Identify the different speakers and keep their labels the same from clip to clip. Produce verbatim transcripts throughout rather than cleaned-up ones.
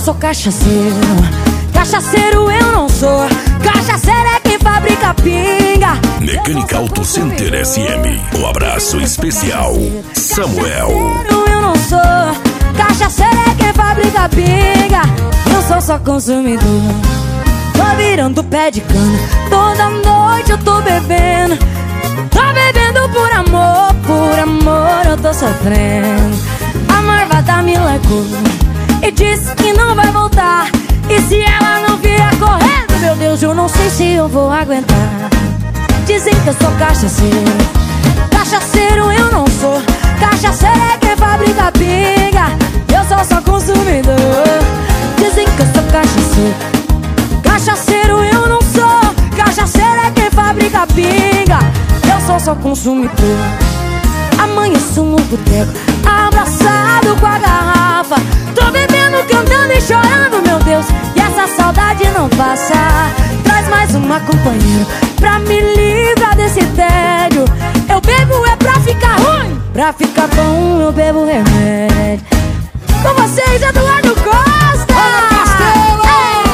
Speaker 1: sou cachaceiro. Cachaceiro eu não sou. Cachaceiro é quem fabrica pinga.
Speaker 2: Mecânica Auto Center S M. Um abraço especial, Samuel.
Speaker 1: Cachaceiro eu não sou. Cachaceiro é quem fabrica pinga. Eu sou só consumidor. Tô virando pé de cana. Toda noite eu tô bebendo. Tô bebendo por amor. Por amor eu tô sofrendo. A marvada me largou e disse que não vai voltar. E se ela não vier correndo, meu Deus, eu não sei se eu vou aguentar. Dizem que eu sou cachaceiro. Cachaceiro eu não sou. Cachaceiro é quem fabrica pinga. Eu sou só consumidor. Dizem que eu sou cachaceiro. Cachaceiro eu não sou. Cachaceiro é quem fabrica pinga. Eu sou só consumidor. Amanheço no boteco, abraçado com a garrafa. Tô bebendo, cantando e chorando, meu Deus, e essa saudade não passa. Traz mais uma companheira pra me livrar desse tédio. Eu bebo é pra ficar ruim, pra ficar bom eu bebo remédio. Com vocês, Eduardo Costa!
Speaker 3: Olha, Castelo!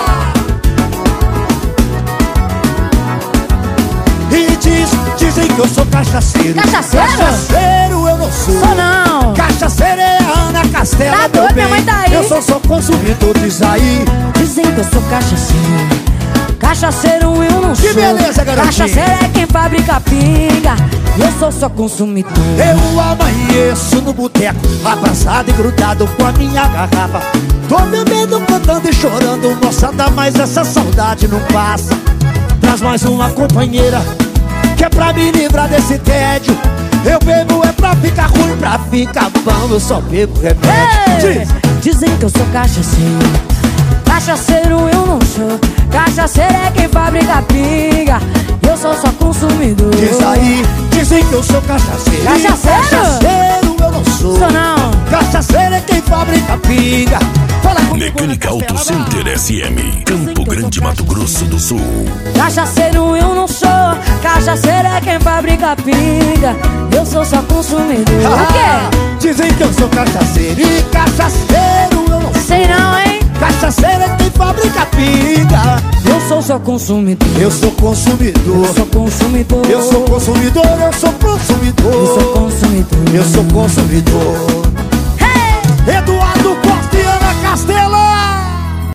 Speaker 3: E diz, dizem que eu sou cachaceiro.
Speaker 1: Cachaceiro?
Speaker 3: Cachaceiro eu não sou.
Speaker 1: Sou não.
Speaker 3: Cachaceiro é a Ana Castela.
Speaker 1: Tá doido, minha mãe tá aí.
Speaker 3: Eu sou só consumidor, diz aí.
Speaker 1: Dizem que eu sou cachaceiro. Cachaceiro eu não sou.
Speaker 3: Que beleza, garotinho.
Speaker 1: Cachaceiro é quem fabrica pinga. Eu sou só consumidor.
Speaker 3: Eu amanheço no boteco, abraçado e grudado com a minha garrafa. Tô bebendo, cantando e chorando. Moçada, mas essa saudade não passa. Traz mais uma companheira, que é pra me livrar desse tédio. Eu bebo é pra ficar ruim, pra ficar bom eu só bebo remédio.
Speaker 1: Diz. Dizem que eu sou cachaceiro. Cachaceiro eu não sou. Cachaceiro é quem fabrica pinga. Eu sou só consumidor.
Speaker 3: Diz aí, dizem que eu sou cachaceiro.
Speaker 1: Cachaceiro?
Speaker 3: Cachaceiro eu não sou.
Speaker 1: Sou não.
Speaker 3: Cachaceiro é quem fabrica pinga. Fala comigo,
Speaker 2: Mecânica
Speaker 3: Ana
Speaker 2: Auto
Speaker 3: Castela,
Speaker 2: Center S M. Campo Grande, Mato Grosso do Sul.
Speaker 1: Cachaceiro eu não sou. Cachaceiro é quem fabrica pinga. Eu sou só consumidor.
Speaker 3: Ah,
Speaker 1: O quê?
Speaker 3: dizem que eu sou cachaceiro. E cachaceiro eu não sou.
Speaker 1: Sei não, hein?
Speaker 3: Cachaceiro é quem fabrica pinga.
Speaker 1: Eu sou só consumidor.
Speaker 3: Eu sou consumidor.
Speaker 1: Eu sou consumidor.
Speaker 3: Eu sou consumidor, eu sou consumidor.
Speaker 1: Eu sou consumidor.
Speaker 3: Eu sou consumidor.
Speaker 1: Hey!
Speaker 3: Eduardo Costa e Ana Castelo.